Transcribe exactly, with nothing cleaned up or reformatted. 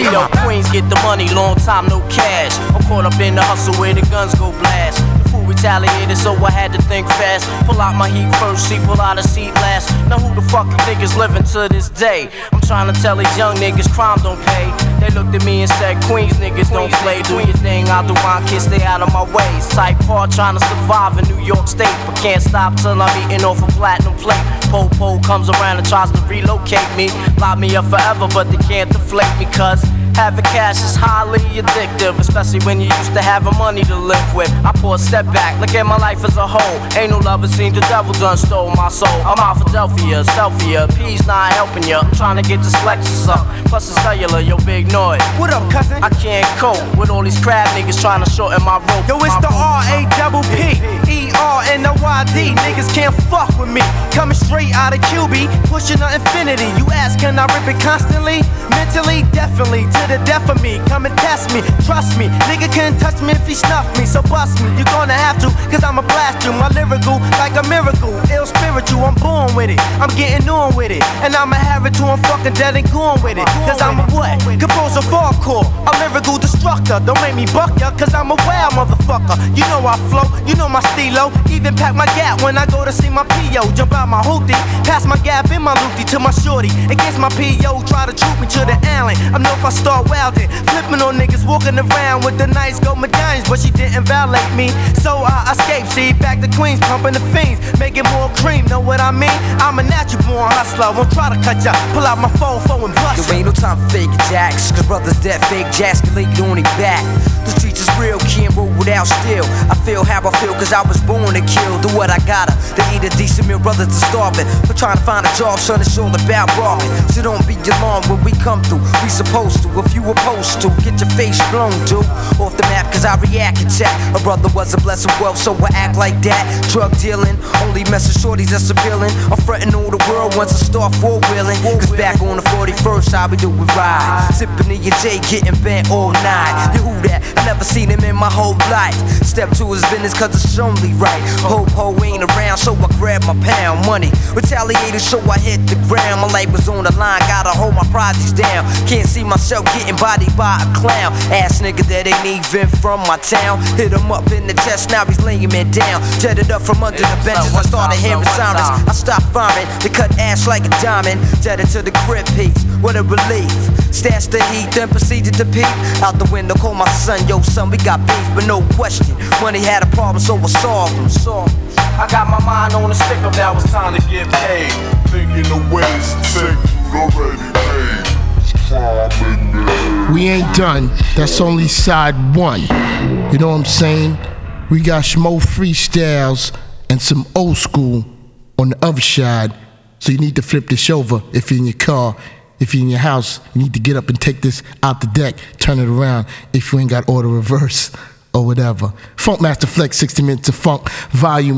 You know, Queens get the money, long time no cash. I'm caught up in the hustle where the guns go blast. The fool retaliated, so I had to think fast. Pull out my heat first, see, pull out a seat last. Now who the fuck you niggas living to this day? I'm trying to tell these young niggas crime don't pay. They looked at me and said, Queens niggas don't play. Do your thing, I'll do mine, kids stay out of my way. Type hard trying to survive in New York State, but can't stop till I'm eating off a platinum plate. Po-po comes around and tries to relocate me. Lock me up forever, but they can't deflate me, cause having cash is highly addictive, especially when you used to having money to live with. I pour a step back, look at my life as a whole. Ain't no love, it seems the devil done stole my soul. I'm out Philadelphia, Selfia, P's not helping ya. I'm trying to get this Lexus up, plus the cellular, yo, big noise. What up, cousin? I can't cope with all these crab niggas trying to shorten my rope. Yo, it's the R A double P E R N O Y D. Niggas can't fuck with me. Coming straight out of Q B, pushing the infinity. You ask, can I rip it constantly? Mentally, definitely, to the death of me. Come and test me, trust me. Nigga can't touch me if he snuff me, so bust me. You're gonna have to, cause I'ma blast you. My lyrical, like a miracle, ill spiritual. I'm born with it, I'm getting on with it. And I'ma have it till I'm fucking dead and gone with it. Cause I'm a what? Composer hardcore, a lyrical destructor. Don't make me buck ya, cause I'm a wild motherfucker. You know I flow, you know my stilo. Even pack my gap when I go to see my P O. Jump out my hoopty, pass my gap in my loopty to my shorty. Against my P O, try to troop me to the alley. I know if I start wildin', flipping on niggas walking around with the nice gold medallions, but she didn't violate me, so I escaped. See, back to Queens, pumping the fiends, making more cream. Know what I mean? I'm a natural born hustler. Won't try to cut ya, pull out my phone, phone and bust. There ain't no time for fake jacks, cause brothers that fake jacks can lay it on their back. The streets is real, can't roll without steel. I feel how I feel, cause I was born to kill. Do what I gotta, they eat a decent meal, brothers to starving. But trying to find a job, son, it's all about barking. So don't be alarmed when we come through. We supposed to, if you opposed to, get your face blown, dude. Off the map, cause I react and chat. A brother was a blessing wealth, so I act like that. Drug dealing, only messing shorties that's appealing. I'm frontin' all the world once I start four-wheeling. Cause back on the forty-first, how we do it ride. Sippin' E and J, getting bent all night. You who that? I never seen him in my whole life. Step to his business cause it's only right. Ho-ho ain't around, so I grab my pound money. Retaliated, so I hit the ground. My life was on the line, gotta hold my projects down. Can't see myself getting bodied by a clown. Ass nigga that ain't even from my town. Hit him up in the chest, now he's laying me down. Jetted up from under the benches, I started hearing sirens. I stopped firing, they cut ass like a diamond. Jetted to the grip piece, what a relief. Stashed the heat, then proceeded to peep out the window, call my son, yo son, we got beef, but no question. Money had a problem, so I solved him. Solved him. I got my mind on the stick up, now it's time to get paid. Thinking the ways to take already paid. We ain't done, that's only side one. You know what I'm saying? We got Schmo freestyles and some old school on the other side. So you need to flip this over if you're in your car. If you're in your house, you need to get up and take this out the deck, turn it around if you ain't got auto reverse or whatever. Funkmaster Flex, sixty minutes of funk, volume